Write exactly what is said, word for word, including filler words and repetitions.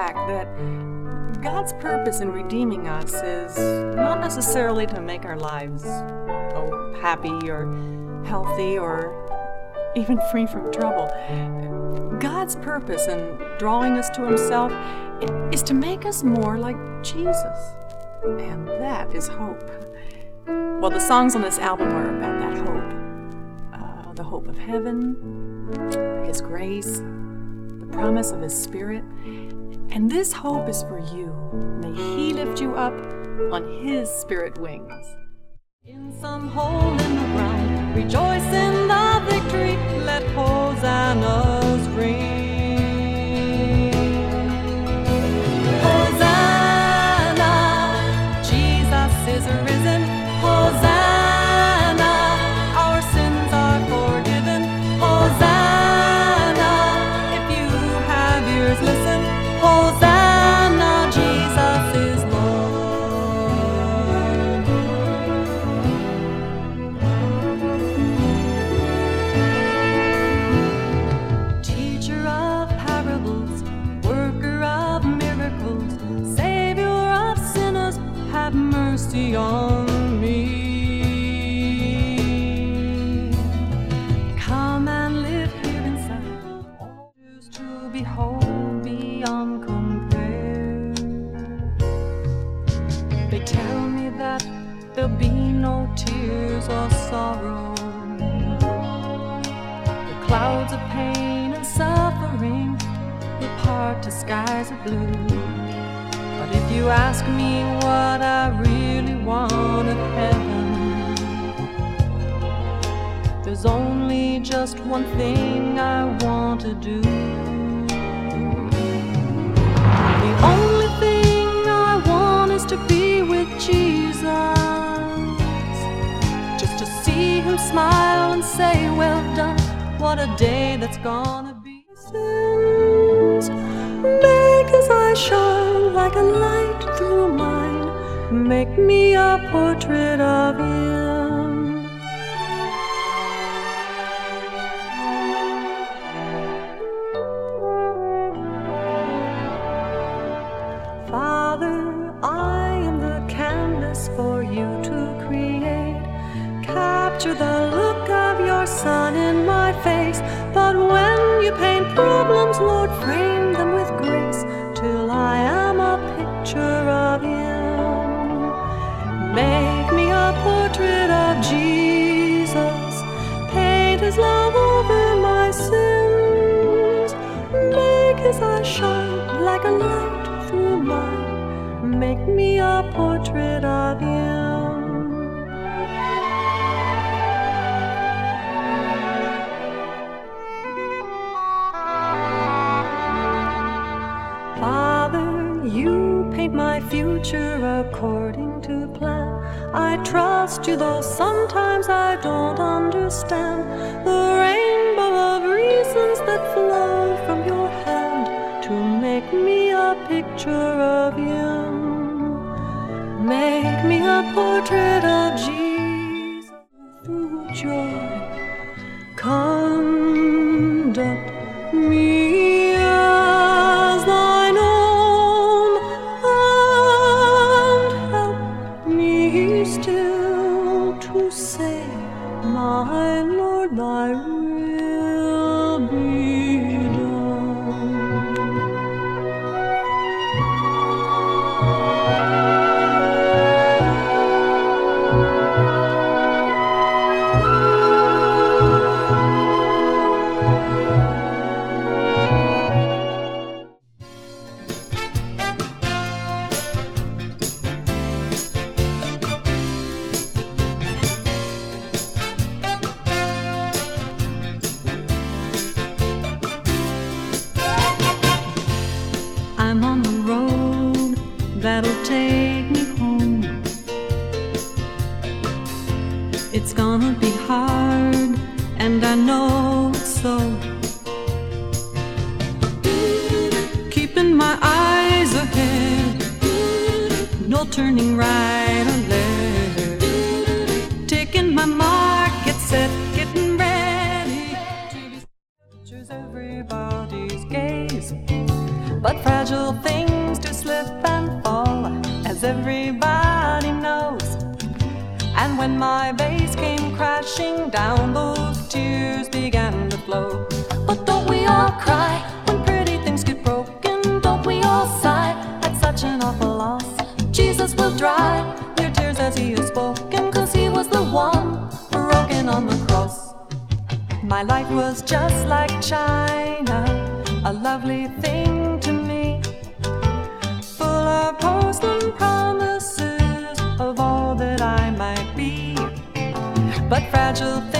fact that God's purpose in redeeming us is not necessarily to make our lives oh, happy or healthy or even free from trouble. God's purpose in drawing us to Himself is to make us more like Jesus. And that is hope. Well, the songs on this album are about that hope. Uh, the hope of heaven, His grace, the promise of His Spirit. And this hope is for you. May He lift you up on His spirit wings. In some hole in the ground, rejoice in the victory, let hosannas ring. Hosanna, Jesus is risen. Hosanna, our sins are forgiven. Hosanna, if you have ears, listen. Hosanna, Jesus is Lord. Teacher of parables, worker of miracles, Savior of sinners, have mercy on me. Come and live here inside, choose to behold beyond compare. They tell me that there'll be no tears or sorrow. The clouds of pain and suffering will part to skies of blue. But if you ask me what I really want of heaven, there's only just one thing I want to do. The only thing I want is to be with Jesus, just to see Him smile and say, well done, what a day that's gonna be. Sins, make His eyes shine like a light through mine, make me a portrait of Him. Father, I am the canvas for you to create. Capture the look of your Son in my face. But when you paint problems, Lord, frame them with grace, till I am a picture of Him. Make me a portrait of Jesus, paint His love over my sins. Make His eyes shine like a light through mine, make me a portrait of Him. Father, you paint my future according to plan. I trust you, though sometimes I don't understand the rainbow of reasons that flow from your hand to make me a picture of Him. Make me a portrait of Jesus through joy. Conduct me as thine own, and help me still to say, my Lord, thy will be done. I'm on the road that'll take me home. It's gonna be hard, and I know it's so. Keeping my eyes ahead, no turning right or left. Taking my mark, get set, getting ready to be captures everybody's gaze. But fragile things everybody knows. And when my vase came crashing down, those tears began to flow. But don't we all cry when pretty things get broken? Don't we all sigh at such an awful loss? Jesus will dry your tears as he has spoken, 'cause he was the one broken on the cross. My life was just like China, a lovely thing to me, full of porcelain promises of all that I might be. But fragile